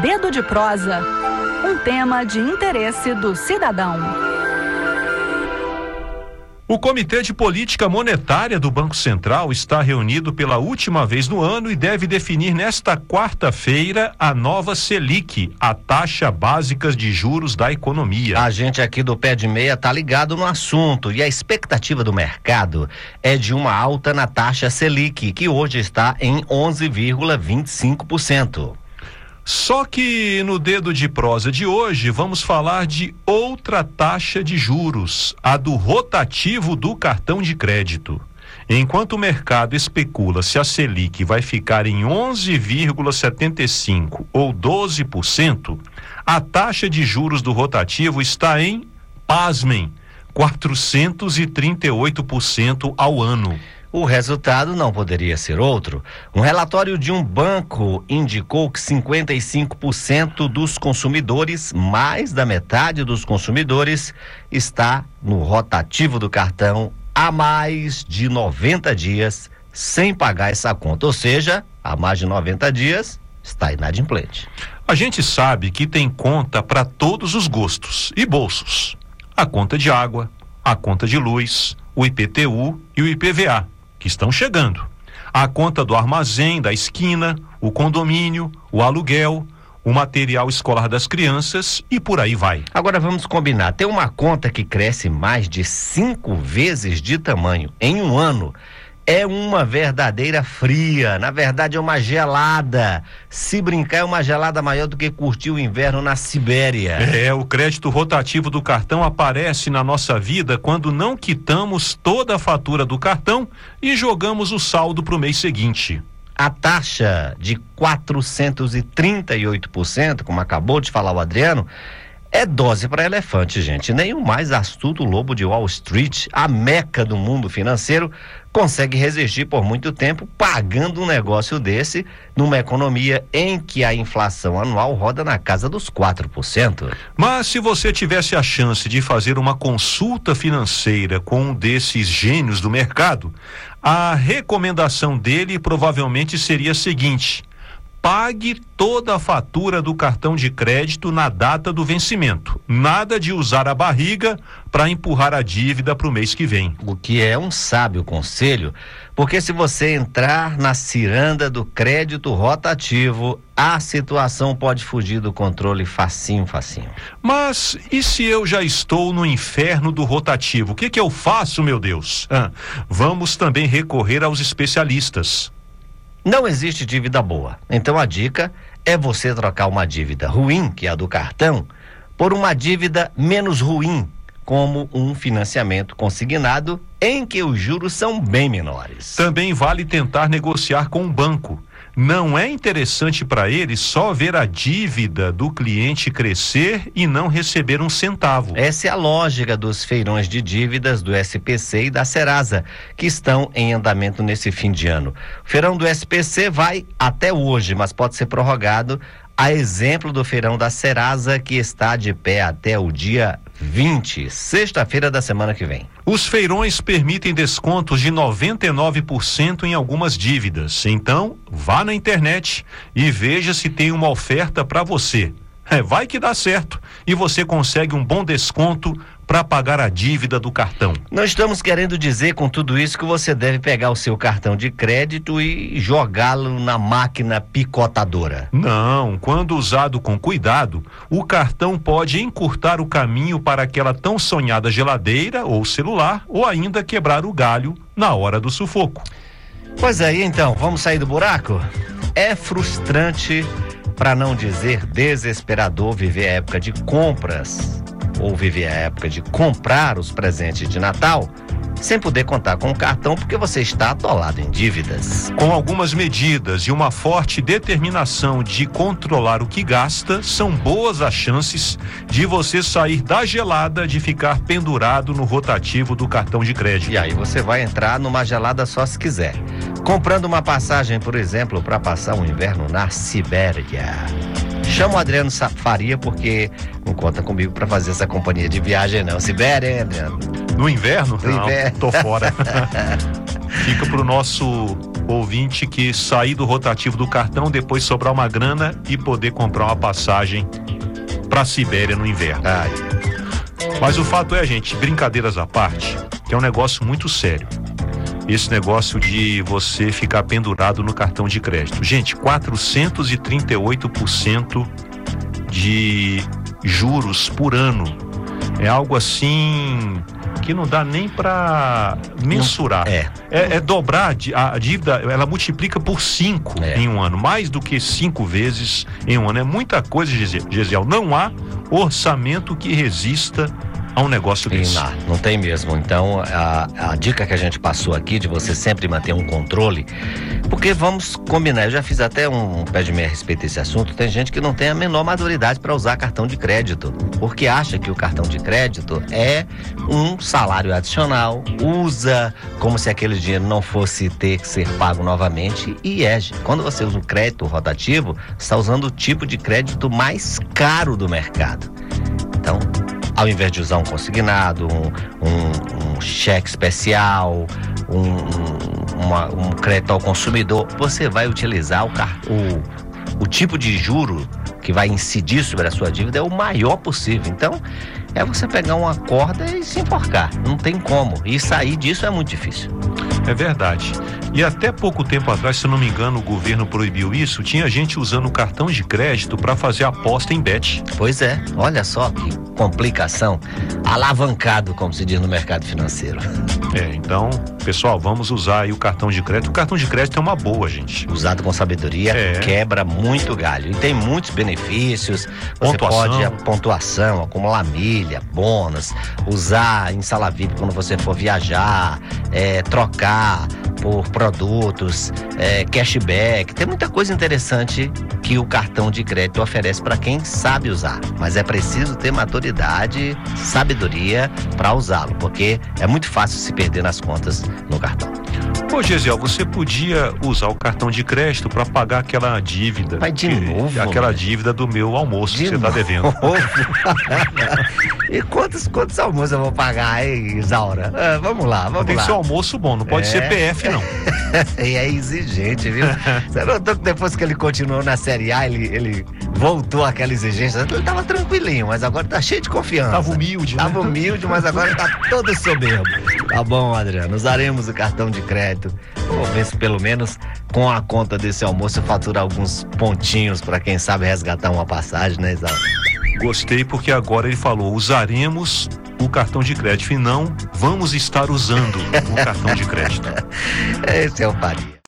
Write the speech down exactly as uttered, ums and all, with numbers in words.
Dedo de Prosa, um tema de interesse do cidadão. O Comitê de Política Monetária do Banco Central está reunido pela última vez no ano e deve definir nesta quarta-feira a nova Selic, a taxa básica de juros da economia. A gente aqui do Pé de Meia tá ligado no assunto e a expectativa do mercado é de uma alta na taxa Selic, que hoje está em onze vírgula vinte e cinco por cento. Só que no Dedo de Prosa de hoje vamos falar de outra taxa de juros, a do rotativo do cartão de crédito. Enquanto o mercado especula se a Selic vai ficar em onze vírgula setenta e cinco ou doze por cento, a taxa de juros do rotativo está em, pasmem, quatrocentos e trinta e oito por cento ao ano. O resultado não poderia ser outro. Um relatório de um banco indicou que cinquenta e cinco por cento dos consumidores, mais da metade dos consumidores, está no rotativo do cartão há mais de noventa dias sem pagar essa conta. Ou seja, há mais de noventa dias está inadimplente. A gente sabe que tem conta para todos os gostos e bolsos. A conta de água, a conta de luz, o I P T U e o I P V A. Que estão chegando. A conta do armazém, da esquina, o condomínio, o aluguel, o material escolar das crianças e por aí vai. Agora vamos combinar, tem uma conta que cresce mais de cinco vezes de tamanho em um ano. É uma verdadeira fria, na verdade é uma gelada. Se brincar, é uma gelada maior do que curtir o inverno na Sibéria. É, o crédito rotativo do cartão aparece na nossa vida quando não quitamos toda a fatura do cartão e jogamos o saldo para o mês seguinte. A taxa de quatrocentos e trinta e oito por cento, como acabou de falar o Adriano, é dose para elefante, gente. Nem o mais astuto lobo de Wall Street, a meca do mundo financeiro, consegue resistir por muito tempo pagando um negócio desse numa economia em que a inflação anual roda na casa dos quatro por cento. Mas se você tivesse a chance de fazer uma consulta financeira com um desses gênios do mercado, a recomendação dele provavelmente seria a seguinte: pague toda a fatura do cartão de crédito na data do vencimento. Nada de usar a barriga para empurrar a dívida para o mês que vem. O que é um sábio conselho, porque se você entrar na ciranda do crédito rotativo, a situação pode fugir do controle facinho, facinho. Mas e se eu já estou no inferno do rotativo? O que que eu faço, meu Deus? Ah, vamos também recorrer aos especialistas. Não existe dívida boa, então a dica é você trocar uma dívida ruim, que é a do cartão, por uma dívida menos ruim, como um financiamento consignado em que os juros são bem menores. Também vale tentar negociar com o banco. Não é interessante para ele só ver a dívida do cliente crescer e não receber um centavo. Essa é a lógica dos feirões de dívidas do S P C e da Serasa, que estão em andamento nesse fim de ano. O feirão do S P C vai até hoje, mas pode ser prorrogado, a exemplo do feirão da Serasa, que está de pé até o dia vinte, sexta-feira da semana que vem. Os feirões permitem descontos de noventa e nove por cento em algumas dívidas. Então, vá na internet e veja se tem uma oferta para você. É, vai que dá certo e você consegue um bom desconto para pagar a dívida do cartão. Não estamos querendo dizer com tudo isso que você deve pegar o seu cartão de crédito e jogá-lo na máquina picotadora. Não, quando usado com cuidado, o cartão pode encurtar o caminho para aquela tão sonhada geladeira ou celular, ou ainda quebrar o galho na hora do sufoco. Pois aí, então, vamos sair do buraco? É frustrante, para não dizer desesperador, viver a época de compras ou viver a época de comprar os presentes de Natal sem poder contar com o cartão porque você está atolado em dívidas. Com algumas medidas e uma forte determinação de controlar o que gasta, são boas as chances de você sair da gelada de ficar pendurado no rotativo do cartão de crédito. E aí você vai entrar numa gelada só se quiser. Comprando uma passagem, por exemplo, para passar um inverno na Sibéria. Chama o Adriano Faria porque não conta comigo para fazer essa companhia de viagem não. Sibéria, hein, Adriano? No inverno? No não, inverno. tô fora. Fica pro nosso ouvinte que sair do rotativo do cartão, depois sobrar uma grana e poder comprar uma passagem para a Sibéria no inverno. Ai. Mas o fato é, gente, brincadeiras à parte, que é um negócio muito sério. Esse negócio de você ficar pendurado no cartão de crédito. Gente, quatrocentos e trinta e oito por cento de juros por ano. É algo assim que não dá nem para mensurar. É. É, é dobrar a dívida, ela multiplica por cinco é. em um ano, mais do que cinco vezes em um ano. É muita coisa, Gesiel. Não há orçamento que resista a um negócio desse. Não, não tem mesmo. Então, a, a dica que a gente passou aqui de você sempre manter um controle, porque vamos combinar, eu já fiz até um pé de meia a respeito desse assunto, tem gente que não tem a menor maturidade para usar cartão de crédito, porque acha que o cartão de crédito é um salário adicional, usa como se aquele dinheiro não fosse ter que ser pago novamente, e é. Quando você usa um crédito rotativo, você está usando o tipo de crédito mais caro do mercado. Então, ao invés de usar um consignado, um, um, um cheque especial, um, um, uma, um crédito ao consumidor, você vai utilizar o, o, o tipo de juro que vai incidir sobre a sua dívida é o maior possível. Então, é você pegar uma corda e se enforcar. Não tem como. E sair disso é muito difícil. É verdade. E até pouco tempo atrás, se eu não me engano, o governo proibiu isso. Tinha gente usando o cartão de crédito para fazer aposta em bet. Pois é. Olha só que complicação. Alavancado, como se diz no mercado financeiro. É, então, pessoal, vamos usar aí o cartão de crédito. O cartão de crédito é uma boa, gente. Usado com sabedoria, é. Quebra muito galho. E tem muitos benefícios. Você pontuação. pode a pontuação, acumular milha, bônus, usar em sala V I P quando você for viajar, é, trocar por produtos, é, cashback. Tem muita coisa interessante que o cartão de crédito oferece para quem sabe usar. Mas é preciso ter maturidade, sabedoria para usá-lo, porque é muito fácil se perder nas contas no cartão. Ô, Gesiel, você podia usar o cartão de crédito para pagar aquela dívida. Mas de que, novo? Aquela né? dívida do meu almoço De que você está devendo. E quantos, quantos almoços eu vou pagar, hein, Isaura? Ah, vamos lá, vamos Tem lá. que ser almoço bom, não pode É. ser P F, não. E é exigente, viu? Você notou que depois que ele continuou na Série A, ele, ele voltou àquela exigência. Ele tava tranquilinho, mas agora tá cheio de confiança. Tava humilde, né? Tava humilde, mas agora tá todo soberbo. Tá bom, Adriano, usaremos o cartão de crédito. Vamos ver se pelo menos com a conta desse almoço eu faturo alguns pontinhos pra quem sabe resgatar uma passagem, né, Isaura? Gostei porque agora ele falou, usaremos o cartão de crédito e não vamos estar usando o cartão de crédito. Esse é o Faria.